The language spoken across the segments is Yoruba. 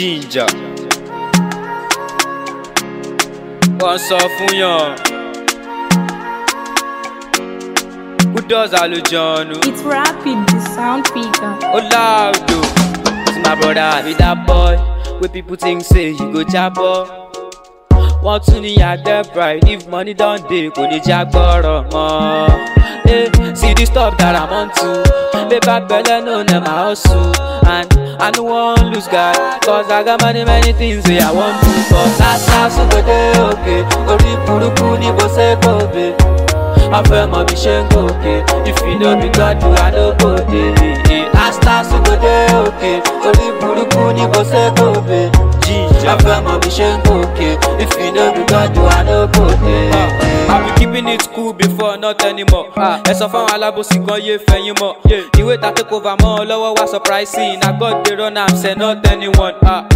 Ginger. Wọ́n sọ fún yàn. Who does àlùjọ̀nù? It's rapid, the sound picker. Oh loud o. To my brother, I be that boy wey people think say you go jabo. Wọ́n tún ní àgbẹ̀ pride if money don dey kò ní jágbọ́rọ̀ mọ́. See the stuff that I'm on to. Baby belle no na my hustle. And I no wan lose God, cause I got many things wey I wan do. But last go dey okay. Orí burúkú ni bó ṣe kò be. Afẹ́ mọ̀ bí ṣe ń gòkè. If you no be God, you I no go dey. Last go dey okay. Orí burúkú ni bó ṣe kò be. Afẹ́ mọ̀ bí ṣe ń gòkè. If you no be God, you I no go dey. I be keeping it cool before, not anymore. Ẹ sọ fáwọn alábòsí kan yé fẹ̀yìn mọ́. Ìwé ta take over mọ́ ọ lọ́wọ́ wá surprising. Na God dey run am say not anyone.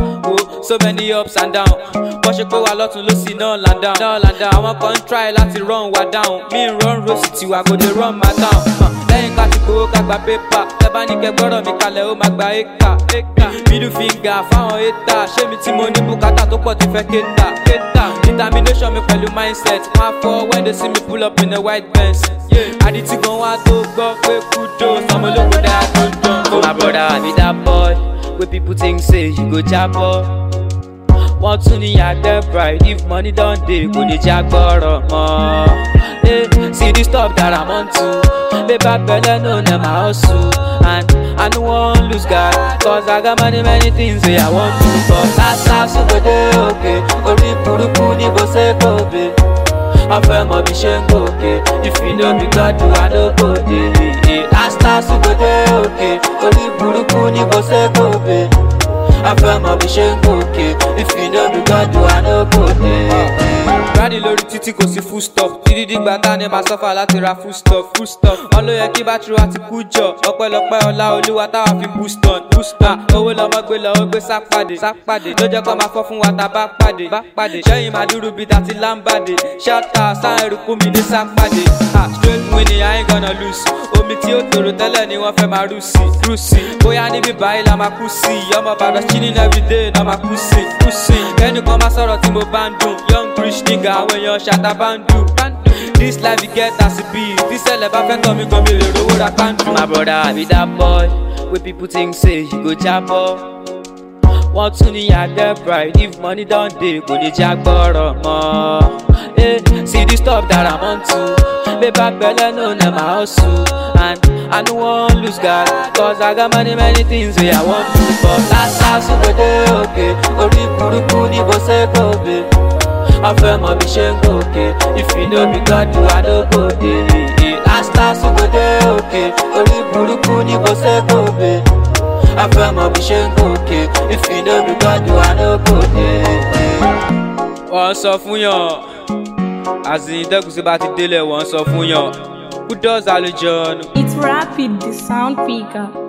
So many ups and down. Bọ́ ṣe pé wà lọ́tún ló sì náà land down. Àwọn kan ń try láti run wa down. Mi ń run rosi tiwa go dey run my town. Lẹ́yìn ká ti gbowó ká gba pépà. Tẹ bá ní kẹ gbọ́dọ̀ mi kalẹ̀ ó máa gba éka. Middle finger fáwọn éta. Ṣé mi tí mo ní bùkátà tó pọ̀ ti fẹ́ kéta? Determination mi pẹ̀lú mindset. Wọ́n á fọ́ when they see me pull up in a white Benz. Àdìtí gan wá tó gbọ́ pé kudos. Ọmọ ológun dáa tó ń dán. My brother, I be that boy wey people think say you go jabo. Wọ́n tún ní àgbẹ̀ pride if money don dey kò ní jágbọ́rọ̀ mọ́. See the stuff that I'm on to. Baby belle no na my hustle. And I no wan lose God, cause I got many things wey I wan do. But last go dey okay. Orí burúkú ni bó ṣe kò be. Afẹ́ mọ̀ bí ṣe ń gòkè. If you no be God, you I no go dey. Last go dey okay. Orí burúkú ni bó ṣe kò be. Afẹ́ mọ̀ bí ṣe ń gòkè. If you no be God, you I no go dey. Rádì lórí títí kò sí full stop. Títí dìgbà tá ni màá sọ́fà láti ra full stop. Wọ́n ló yẹ kí bátìrì wa ti kú jọ. Ọpẹ́lọpẹ́ ọlá olúwa táwa fi boost on. Owó lọ́mọ gbé lọ́wọ́ gbé sápàdé. Ló jẹ́ kó máa fọ́ fún wa tá bá pàdé. Ṣẹ́yìn máa dúró bíi tàti lámbàdé. Ṣáàtà sáà eruku mi ní sápàdé. Straight winning, I ain't gonna lose. Omi tí ó tòrò tẹ́lẹ̀ ni wọ́n fẹ́ máa rú sí. Bóyá níbí báyìí la máa kú sí. Ọmọ Ìbàdàn chilling everyday náà máa kú sí. Kẹ́nìkan máa sọ̀rọ̀ tí mo bá ń dùn. Young rich nigga àwọn èèyàn ṣàtà bá ń dùn. This life you get as it be. This ẹlẹ́ bá fẹ́ tọ́ mi gan mi lè rówó ra pàǹdù. My brother, I be that boy wey people think say you go jabo. Wọ́n tún ní àgbẹ̀ pride if money don dey kò ní jágbọ́rọ̀ mọ́. See the stuff that I'm on to. Baby belle no na my hustle. And I no wan lose God, cause I got many things wey I wan do. But last go dey okay. Orí burúkú ni bó ṣe kò be. Afẹ́ mọ̀ bí ṣe ń gòkè. If you no be God, you I no go dey. Last go dey okay. Orí burúkú ni bó ṣe kò be. Afẹ́ mọ̀ bí ṣe ń gòkè. If you no be God, you I no go dey. Wọ́n sọ fún yàn. Àsìntẹ́gùsí bá ti délẹ̀ wọ́n sọ fún yàn. Who does àlùjọ̀nù? It's rapid, the sound picker.